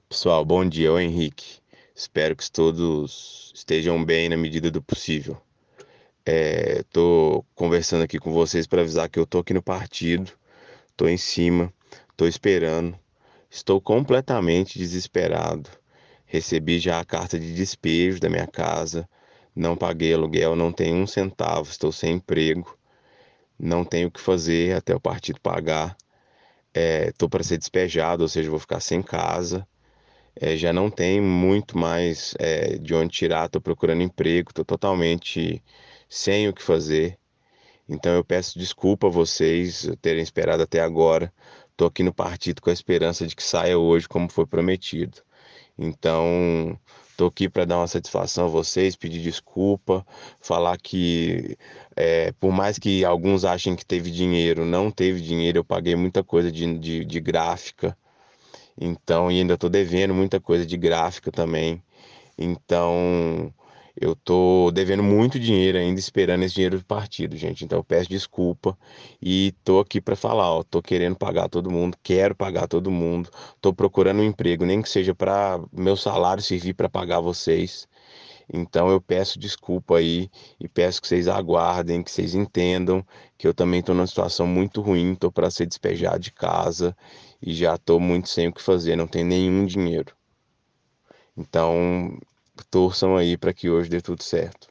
Pessoal, bom dia, ô Henrique. Espero que todos estejam bem na medida do possível. Tô conversando aqui com vocês para avisar que eu tô aqui no partido, tô em cima, tô esperando, estou completamente desesperado. Recebi já a carta de despejo da minha casa, não paguei aluguel, não tenho um centavo, estou sem emprego, não tenho o que fazer até o partido pagar. Tô para ser despejado, ou seja, vou ficar sem casa. Já não tem muito mais de onde tirar, estou procurando emprego, estou totalmente sem o que fazer. Então eu peço desculpa a vocês terem esperado até agora. Estou aqui no partido com a esperança de que saia hoje como foi prometido. Então, estou aqui para dar uma satisfação a vocês, pedir desculpa, falar que, por mais que alguns achem que teve dinheiro, não teve dinheiro, eu paguei muita coisa de gráfica. Então, e ainda estou devendo muita coisa de gráfica também. Então, eu tô devendo muito dinheiro ainda, esperando esse dinheiro do partido, gente. Então, eu peço desculpa e tô aqui para falar, ó, tô querendo pagar todo mundo, quero pagar todo mundo, tô procurando um emprego, nem que seja para meu salário servir para pagar vocês. Então, eu peço desculpa aí e peço que vocês aguardem, que vocês entendam que eu também tô numa situação muito ruim, tô para ser despejado de casa e já tô muito sem o que fazer, não tenho nenhum dinheiro. Então, torçam aí para que hoje dê tudo certo.